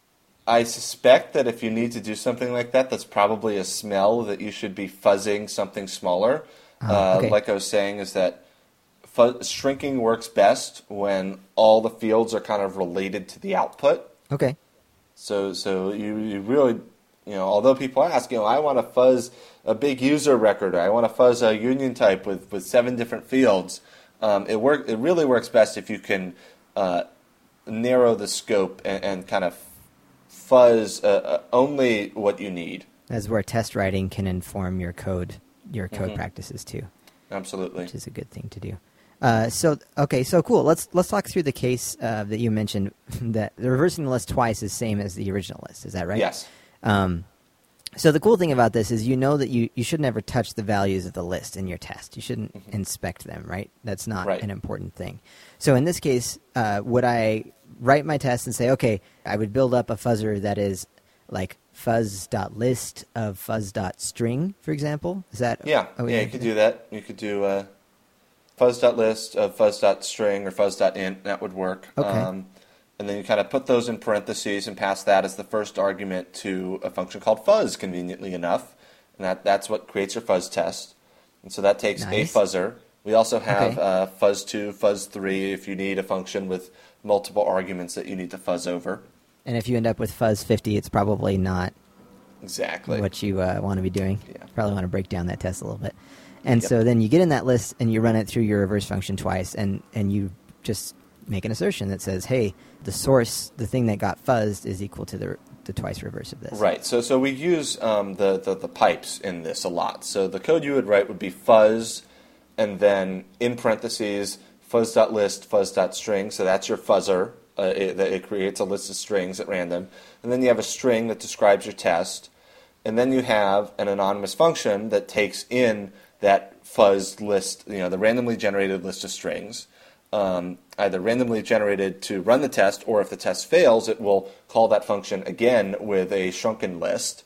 I suspect that if you need to do something like that, that's probably a smell that you should be fuzzing something smaller. Uh, okay. uh, like I was saying, is that fuzz- shrinking works best when all the fields are kind of related to the output. Okay. So, so you, you really, you know, although people ask, you know, I want to fuzz a big user record, or I want to fuzz a union type with, with seven different fields. Um, it work. It really works best if you can uh, narrow the scope and, and kind of fuzz uh, uh, only what you need. That's where test writing can inform your code, your code Mm-hmm. practices too. Absolutely. Which is a good thing to do. Uh, so okay, so cool. Let's let's talk through the case uh, that you mentioned. That the reversing the list twice is same as the original list. Is that right? Yes. Um, so the cool thing about this is you know that you, you should never touch the values of the list in your test. You shouldn't mm-hmm. inspect them, right? That's not right. an important thing. So in this case, uh, would I write my test and say, okay, I would build up a fuzzer that is like fuzz.list of fuzz.string, for example? Is that yeah? Yeah, you could do that. You could do uh, fuzz.list of fuzz.string or fuzz.int. That would work. Okay. Um, and then you kind of put those in parentheses and pass that as the first argument to a function called fuzz, conveniently enough. And that, that's what creates your fuzz test. And so that takes nice. a fuzzer. We also have okay. uh, fuzz two, fuzz three if you need a function with multiple arguments that you need to fuzz over. And if you end up with fuzz fifty, it's probably not exactly what you uh, want to be doing. Yeah. Probably want to break down that test a little bit. And yep. so then you get in that list and you run it through your reverse function twice, and, and you just make an assertion that says, hey, the source, the thing that got fuzzed, is equal to the the twice reverse of this. Right. So so we use um, the, the, the pipes in this a lot. So the code you would write would be fuzz, and then in parentheses, fuzz.list, fuzz.string. So that's your fuzzer. Uh, it, it creates a list of strings at random. And then you have a string that describes your test. And then you have an anonymous function that takes in that fuzz list, you know, the randomly generated list of strings, um, either randomly generated to run the test, or if the test fails, it will call that function again with a shrunken list.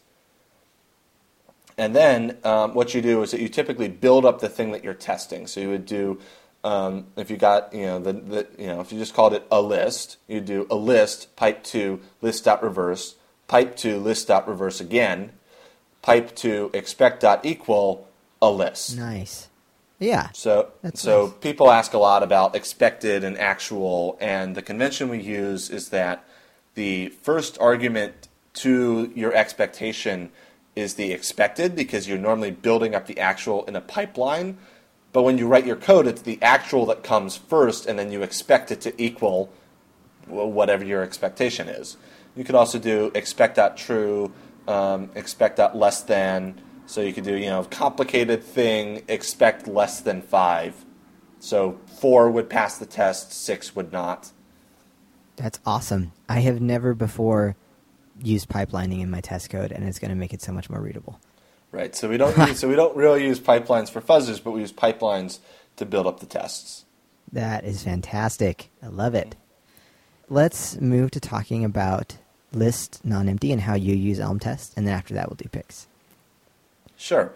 And then um, what you do is that you typically build up the thing that you're testing. So you would do, um, if you got, you know, the, the you know, if you just called it a list, you do a list, pipe to list.reverse, pipe to list.reverse again, pipe to expect.equal a list. Nice. Yeah. So That's so nice. People ask a lot about expected and actual, and the convention we use is that the first argument to your expectation is the expected, because you're normally building up the actual in a pipeline. But when you write your code, it's the actual that comes first, and then you expect it to equal whatever your expectation is. You could also do expect.true, um, expect.less than. So you could do, you know, complicated thing, expect less than five. So four would pass the test, six would not. That's awesome. I have never before used pipelining in my test code, and it's going to make it so much more readable. Right. So we don't use, so we don't really use pipelines for fuzzers, but we use pipelines to build up the tests. That is fantastic. I love it. Let's move to talking about list non-empty and how you use Elm test, and then after that we'll do picks. Sure.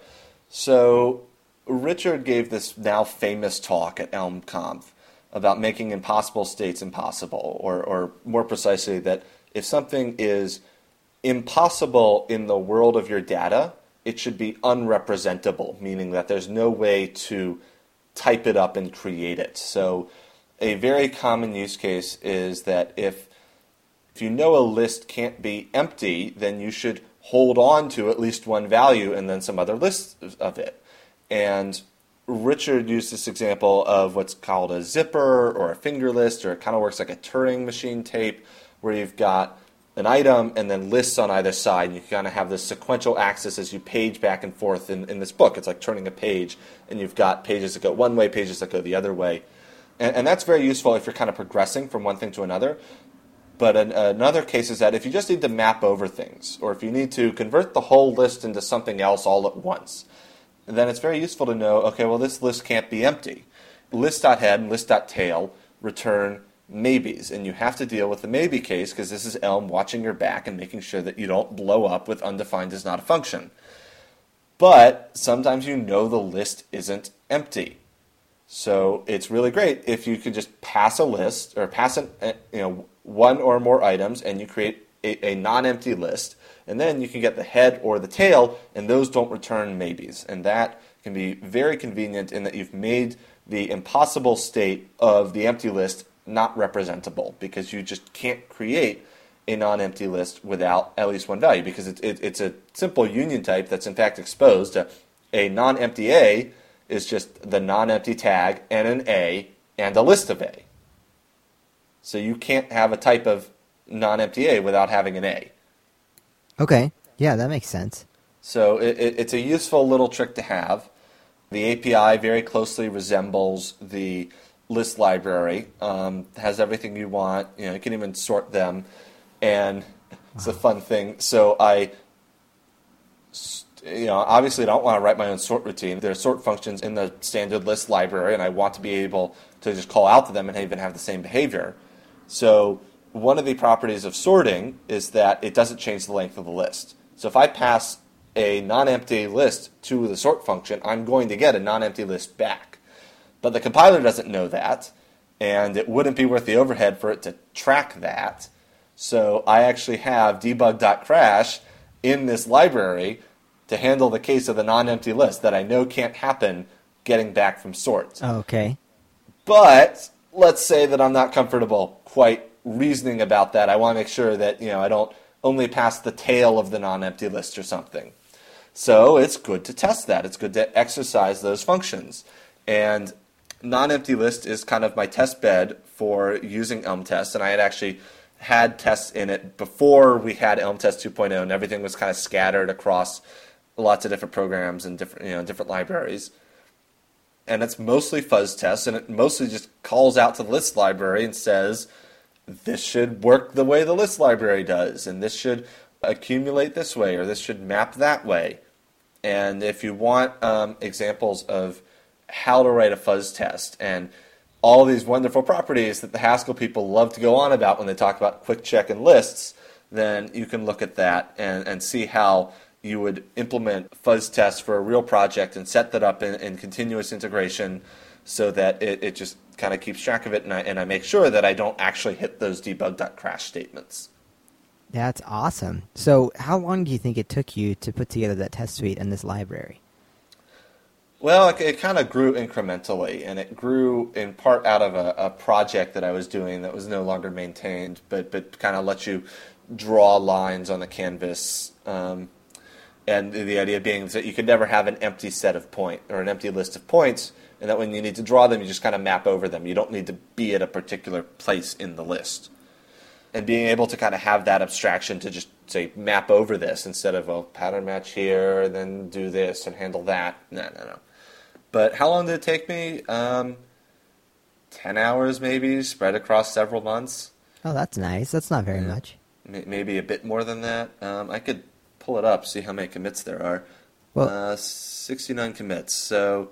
So Richard gave this now famous talk at ElmConf about making impossible states impossible, or, or more precisely, that if something is impossible in the world of your data, it should be unrepresentable, meaning that there's no way to type it up and create it. So a very common use case is that if if you know a list can't be empty, then you should hold on to at least one value and then some other list of it. And Richard used this example of what's called a zipper or a finger list, or it kind of works like a Turing machine tape, where you've got an item and then lists on either side, and you kind of have this sequential axis as you page back and forth in, in this book. It's like turning a page, and you've got pages that go one way, pages that go the other way. And, and that's very useful if you're kind of progressing from one thing to another. But an, another case is that if you just need to map over things, or if you need to convert the whole list into something else all at once, then it's very useful to know, okay, well, this list can't be empty. List.head and list.tail return maybes, and you have to deal with the maybe case, because this is Elm watching your back and making sure that you don't blow up with undefined is not a function. But sometimes you know the list isn't empty. So it's really great if you could just pass a list, or pass an, you know, one or more items, and you create a, a non-empty list, and then you can get the head or the tail, and those don't return maybes. And that can be very convenient in that you've made the impossible state of the empty list not representable, because you just can't create a non-empty list without at least one value, because it, it, it's a simple union type that's in fact exposed. A, a non-empty A is just the non-empty tag and an A and a list of A. So you can't have a type of non-empty A without having an A. Okay. Yeah, that makes sense. So it, it, it's a useful little trick to have. The A P I very closely resembles the list library, um, has everything you want. You know, you can even sort them, and it's wow. a fun thing. So I, you know, obviously don't want to write my own sort routine. There are sort functions in the standard list library, and I want to be able to just call out to them and even have the same behavior. So one of the properties of sorting is that it doesn't change the length of the list. So if I pass a non-empty list to the sort function, I'm going to get a non-empty list back. But the compiler doesn't know that, and it wouldn't be worth the overhead for it to track that. So I actually have debug.crash in this library to handle the case of the non-empty list that I know can't happen getting back from sort. Okay. But let's say that I'm not comfortable quite reasoning about that. I want to make sure that, you know, I don't only pass the tail of the non-empty list or something. So it's good to test that. It's good to exercise those functions. And non-empty list is kind of my test bed for using Elm test, and I had actually had tests in it before we had Elm test two point oh, and everything was kind of scattered across lots of different programs and different, you know, different libraries. And it's mostly fuzz tests, and it mostly just calls out to the list library and says, this should work the way the list library does, and this should accumulate this way, or this should map that way. And if you want um, examples of how to write a fuzz test and all these wonderful properties that the Haskell people love to go on about when they talk about quick check and lists, then you can look at that and, and see how you would implement fuzz tests for a real project and set that up in, in continuous integration so that it, it just kind of keeps track of it, and I, and I make sure that I don't actually hit those debug.crash statements. That's awesome. So how long do you think it took you to put together that test suite and this library? Well, it, it kind of grew incrementally, and it grew in part out of a, a project that I was doing that was no longer maintained, but but kind of lets you draw lines on the canvas. Um, and the, the idea being that you could never have an empty set of point or an empty list of points, and that when you need to draw them, you just kind of map over them. You don't need to be at a particular place in the list. And being able to kind of have that abstraction to just, say, map over this instead of, well, pattern match here, and then do this and handle that. No, no, no. But how long did it take me? Um, ten hours maybe, spread across several months. Oh, that's nice. That's not very yeah. much. Maybe a bit more than that. Um, I could pull it up, see how many commits there are. Well, uh, sixty-nine commits. So,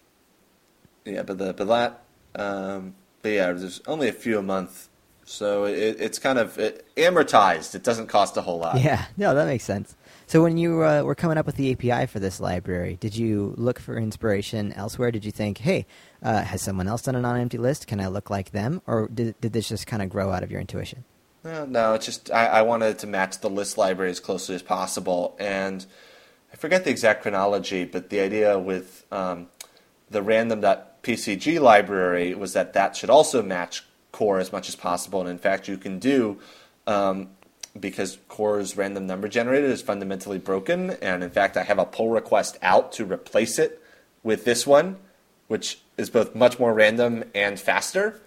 yeah, but the but that, um, but yeah, there's only a few a month. So it, it's kind of it, amortized. It doesn't cost a whole lot. Yeah, no, that makes sense. So when you uh, were coming up with the A P I for this library, did you look for inspiration elsewhere? Did you think, hey, uh, has someone else done a non-empty list? Can I look like them? Or did, did this just kind of grow out of your intuition? Uh, no, it's just I, I wanted it to match the list library as closely as possible. And I forget the exact chronology, but the idea with um, the random.pcg library was that that should also match core as much as possible. And in fact, you can do, um, because core's random number generator is fundamentally broken, and in fact, I have a pull request out to replace it with this one, which is both much more random and faster.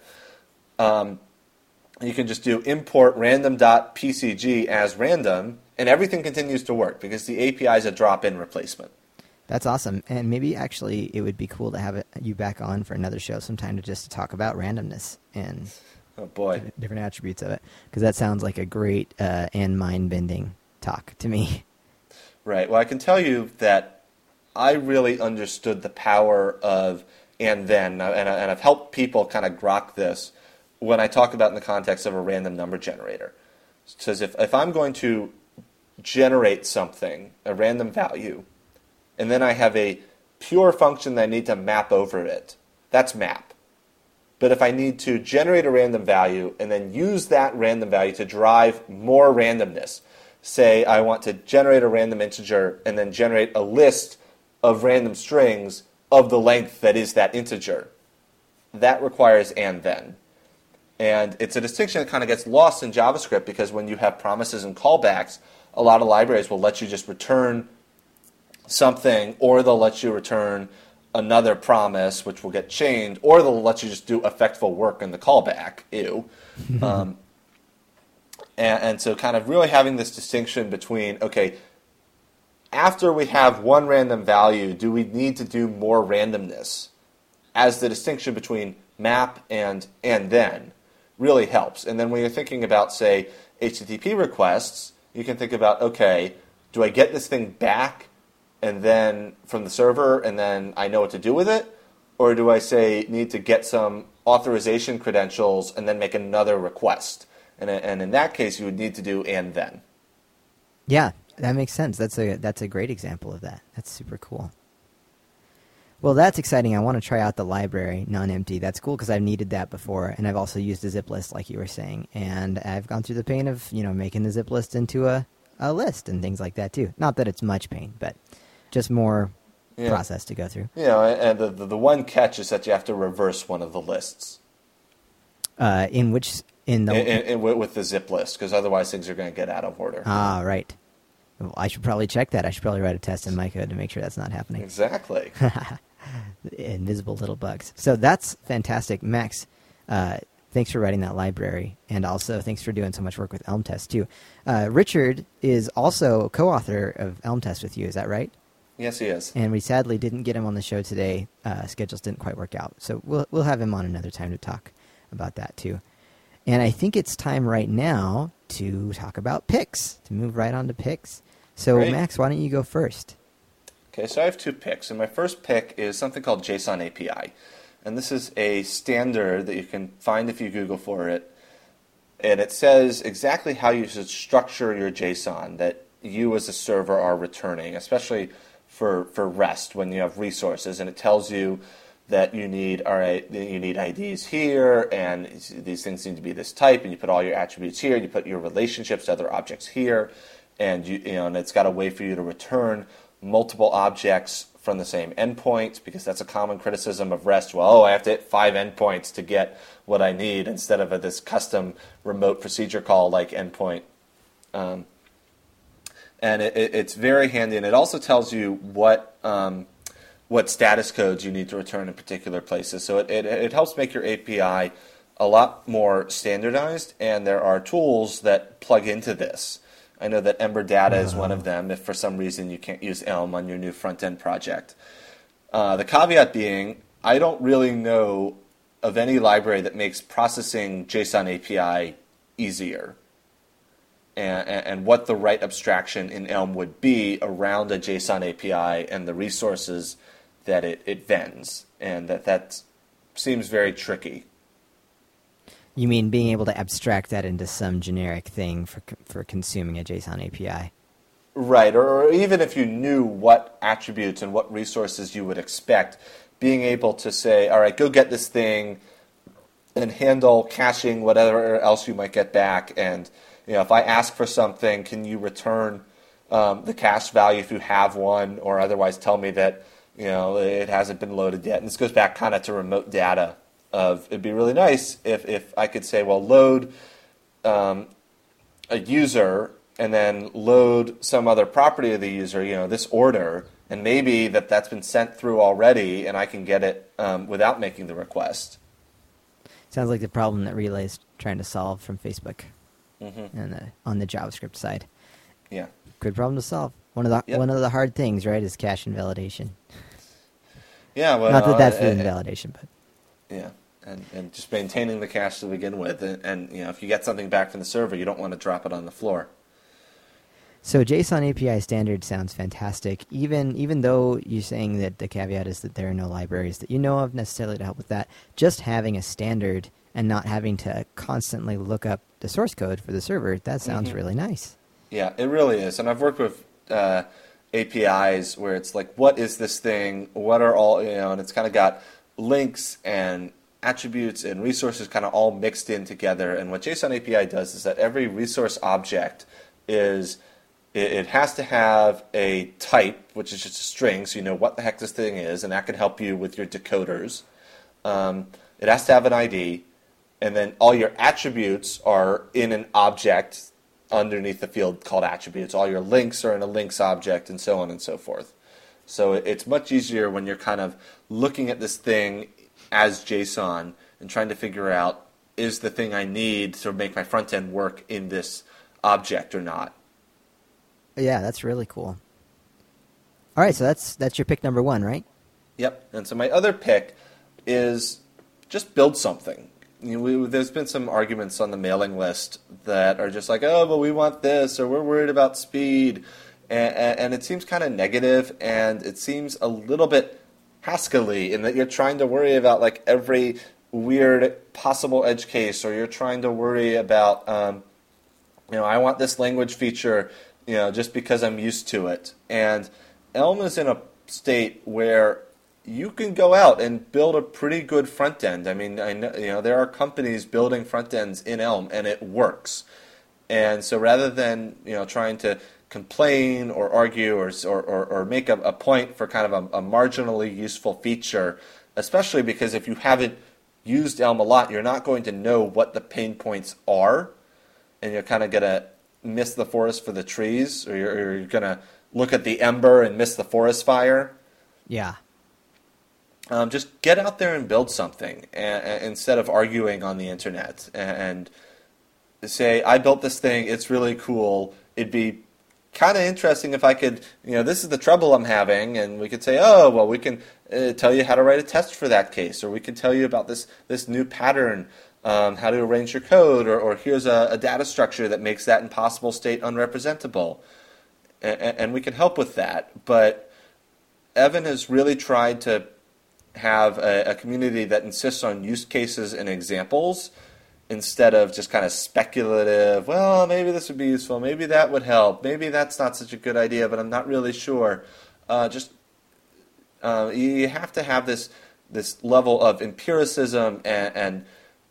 Um, you can just do import random.pcg as random, and everything continues to work because the A P I is a drop-in replacement. That's awesome. And maybe actually it would be cool to have it, you back on for another show sometime to just talk about randomness and oh boy, different, different attributes of it, because that sounds like a great uh, and mind-bending talk to me. Right. Well, I can tell you that I really understood the power of and then, and, and I've helped people kind of grok this when I talk about it in the context of a random number generator. Because if, if I'm going to generate something, a random value, and then I have a pure function that I need to map over it, that's map. But if I need to generate a random value and then use that random value to drive more randomness, say I want to generate a random integer and then generate a list of random strings of the length that is that integer, that requires and then. And it's a distinction that kind of gets lost in JavaScript because when you have promises and callbacks, a lot of libraries will let you just return something, or they'll let you return another promise, which will get chained, or they'll let you just do effectful work in the callback. Ew. um, and, and so kind of really having this distinction between, okay, after we have one random value, do we need to do more randomness? As the distinction between map and and then really helps. And then when you're thinking about, say, H T T P requests, you can think about, okay, do I get this thing back and then from the server and then I know what to do with it? Or do I, say, need to get some authorization credentials and then make another request? And, and in that case, you would need to do and then. Yeah, that makes sense. That's a that's a great example of that. That's super cool. Well, that's exciting. I want to try out the library non-empty. That's cool because I've needed that before, and I've also used a zip list like you were saying, and I've gone through the pain of you know making the zip list into a, a list and things like that too. Not that it's much pain, but just more yeah. process to go through. You know, and the, the the one catch is that you have to reverse one of the lists. Uh, in which in the in, in, in, with the zip list, because otherwise things are going to get out of order. Ah, right. Well, I should probably check that. I should probably write a test in my code to make sure that's not happening. Exactly. Invisible little bugs. So that's fantastic. Max, uh, thanks for writing that library, and also thanks for doing so much work with Elm Test, too. Uh, Richard is also co-author of Elm Test with you, is that right? Yes, he is. And we sadly didn't get him on the show today. Uh, schedules didn't quite work out. So we'll we'll have him on another time to talk about that, too. And I think it's time right now to talk about picks, to move right on to picks. So, Great. Max, why don't you go first? Okay, so I have two picks, and my first pick is something called JSON A P I. And this is a standard that you can find if you Google for it. And it says exactly how you should structure your JSON that you as a server are returning, especially for, for REST when you have resources. And it tells you that you need all right, you need I Ds here, and these things need to be this type, and you put all your attributes here, and you put your relationships to other objects here, and you, you know, and it's got a way for you to return multiple objects from the same endpoint, because that's a common criticism of REST. Well, oh, I have to hit five endpoints to get what I need instead of a, this custom remote procedure call like endpoint. Um, and it, it, it's very handy, and it also tells you what um, what status codes you need to return in particular places. So it, it, it helps make your A P I a lot more standardized, and there are tools that plug into this. I know that Ember Data is one of them if for some reason you can't use Elm on your new front-end project. Uh, the caveat being, I don't really know of any library that makes processing JSON A P I easier, and, and what the right abstraction in Elm would be around a JSON A P I and the resources that it, it vends, and that that seems very tricky. You mean being able to abstract that into some generic thing for for consuming a JSON A P I? Right, or, or even if you knew what attributes and what resources you would expect, being able to say, all right, go get this thing and handle caching whatever else you might get back. And you know, if I ask for something, can you return um, the cache value if you have one, or otherwise tell me that you know it hasn't been loaded yet. And this goes back kind of to remote data. Of it'd be really nice if, if I could say, well, load um, a user and then load some other property of the user, you know, this order, and maybe that that's been sent through already, and I can get it um, without making the request. Sounds like the problem that Relay's trying to solve from Facebook, mm-hmm. and the, on the JavaScript side. Yeah, good problem to solve. One of the yep. one of the hard things, right, is cache invalidation. Yeah, well, not that that's uh, uh, invalidation, but yeah. And, and just maintaining the cache to begin with, and, and you know, if you get something back from the server, you don't want to drop it on the floor. So JSON A P I standard sounds fantastic. Even even though you're saying that the caveat is that there are no libraries that you know of necessarily to help with that, just having a standard and not having to constantly look up the source code for the server, that sounds mm-hmm. really nice. Yeah, it really is. And I've worked with uh, A P Is where it's like, what is this thing? What are all, you know, and it's kind of got links and attributes and resources kind of all mixed in together. And what JSON A P I does is that every resource object is, it, it has to have a type, which is just a string, so you know what the heck this thing is, and that can help you with your decoders. Um, it has to have an I D, and then all your attributes are in an object underneath the field called attributes. All your links are in a links object, and so on and so forth. So it, it's much easier when you're kind of looking at this thing as JSON and trying to figure out, is the thing I need to make my front end work in this object or not? Yeah, that's really cool. All right, so that's that's your pick number one, right? Yep. And so my other pick is just build something. You know, we, there's been some arguments on the mailing list that are just like, oh, but we want this, or we're worried about speed. And, and it seems kind of negative, and it seems a little bit Haskell-y in that you're trying to worry about like every weird possible edge case, or you're trying to worry about, um, you know, I want this language feature, you know, just because I'm used to it. And Elm is in a state where you can go out and build a pretty good front end. I mean, I know, you know, there are companies building front ends in Elm, and it works. And so rather than, you know, trying to complain or argue or or, or, or make a, a point for kind of a, a marginally useful feature, especially because if you haven't used Elm a lot, you're not going to know what the pain points are, and you're kind of going to miss the forest for the trees, or you're, or you're going to look at the ember and miss the forest fire. Yeah. Um, just get out there and build something and, and instead of arguing on the internet, and, and say, I built this thing, it's really cool. It'd be kind of interesting if I could, you know, this is the trouble I'm having, and we could say, oh, well, we can uh, tell you how to write a test for that case, or we can tell you about this, this new pattern, um, how to arrange your code, or, or here's a, a data structure that makes that impossible state unrepresentable. And, and we can help with that. But Evan has really tried to have a, a community that insists on use cases and examples instead of just kind of speculative, well, maybe this would be useful, maybe that would help, maybe that's not such a good idea, but I'm not really sure. Uh, just uh, you have to have this this level of empiricism and, and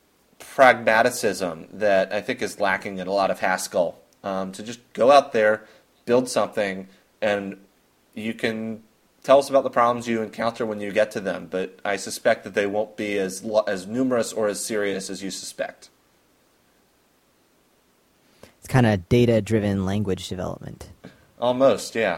pragmaticism that I think is lacking in a lot of Haskell. Um, to just go out there, build something, and you can tell us about the problems you encounter when you get to them, but I suspect that they won't be as as numerous or as serious as you suspect. It's kind of data-driven language development. Almost, yeah.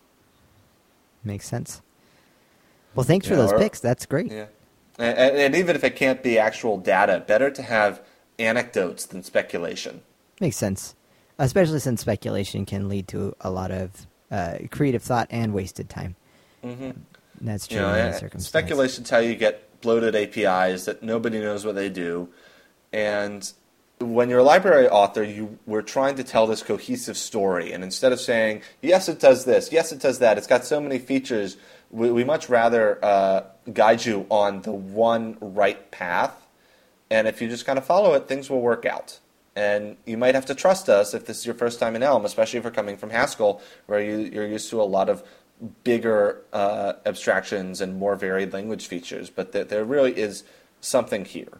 Makes sense. Well, thanks Yeah, for those or- picks. That's great. Yeah, and, and and even if it can't be actual data, better to have anecdotes than speculation. Makes sense, especially since speculation can lead to a lot of uh, creative thought and wasted time. Mm-hmm. That's true You know, in uh, that circumstance. speculation's how you get bloated A P Is that nobody knows what they do. And when you're a library author, you we're trying to tell this cohesive story. And instead of saying, yes, it does this, yes, it does that, it's got so many features, we, we much rather uh, guide you on the one right path. And if you just kind of follow it, things will work out. And you might have to trust us if this is your first time in Elm, especially if you're coming from Haskell, where you, you're used to a lot of bigger uh, abstractions and more varied language features, but th- there really is something here.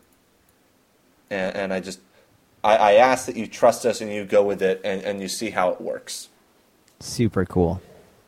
And, and I just, I, I ask that you trust us and you go with it and, and you see how it works. Super cool.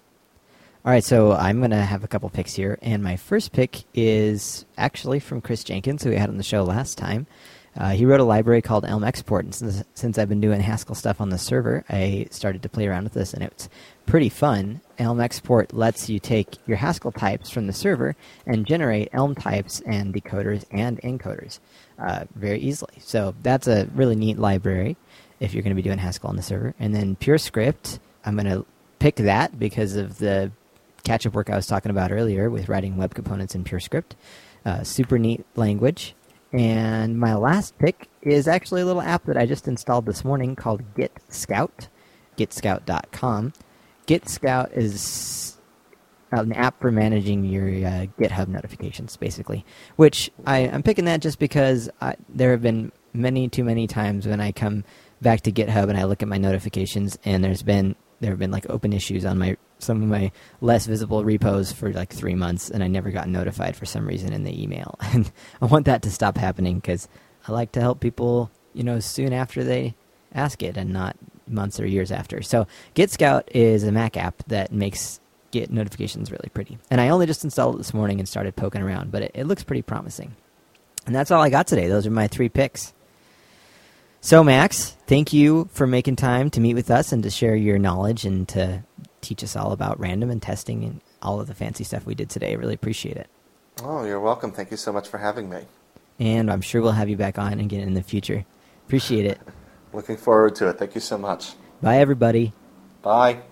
All right, so I'm going to have a couple picks here, and my first pick is actually from Chris Jenkins, who we had on the show last time. Uh, he wrote a library called Elm Export, and since, since I've been doing Haskell stuff on the server, I started to play around with this, and it's pretty fun. Elm Export lets you take your Haskell types from the server and generate Elm types and decoders and encoders uh, very easily. So that's a really neat library if you're going to be doing Haskell on the server. And then PureScript, I'm going to pick that because of the catch-up work I was talking about earlier with writing web components in PureScript. Uh, super neat language. And my last pick is actually a little app that I just installed this morning called GitScout, git scout dot com. GitScout is an app for managing your uh, GitHub notifications, basically, which I, I'm picking that just because I, there have been many, too many times when I come back to GitHub and I look at my notifications, and there's been there have been like open issues on my some of my less visible repos for like three months, and I never got notified for some reason in the email. And I want that to stop happening because I like to help people, you know, soon after they ask it and not months or years after. So GitScout is a Mac app that makes Git notifications really pretty. And I only just installed it this morning and started poking around, but it, it looks pretty promising. And that's all I got today. Those are my three picks. So, Max, thank you for making time to meet with us and to share your knowledge and to teach us all about random and testing and all of the fancy stuff we did today. I really appreciate it. Oh, you're welcome. Thank you so much for having me. And I'm sure we'll have you back on again in the future. Appreciate it. Looking forward to it. Thank you so much. Bye, everybody. Bye.